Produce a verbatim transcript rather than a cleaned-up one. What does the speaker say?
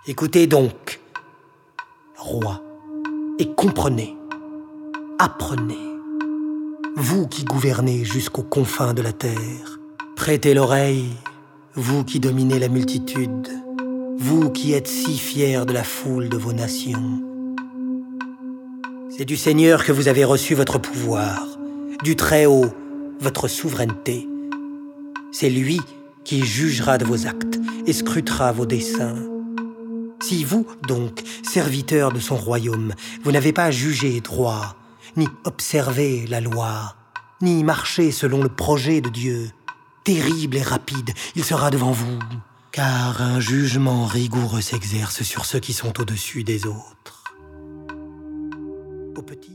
Écoutez donc, roi, et comprenez, apprenez, vous qui gouvernez jusqu'aux confins de la terre, prêtez l'oreille, vous qui dominez la multitude, vous qui êtes si fiers de la foule de vos nations. C'est du Seigneur que vous avez reçu votre pouvoir, du Très-Haut, votre souveraineté. C'est lui qui jugera de vos actes et scrutera vos desseins. Si vous, donc, serviteurs de son royaume, vous n'avez pas jugé droit, ni observé la loi, ni marché selon le projet de Dieu, terrible et rapide, il sera devant vous, car un jugement rigoureux s'exerce sur ceux qui sont au-dessus des autres. Au petit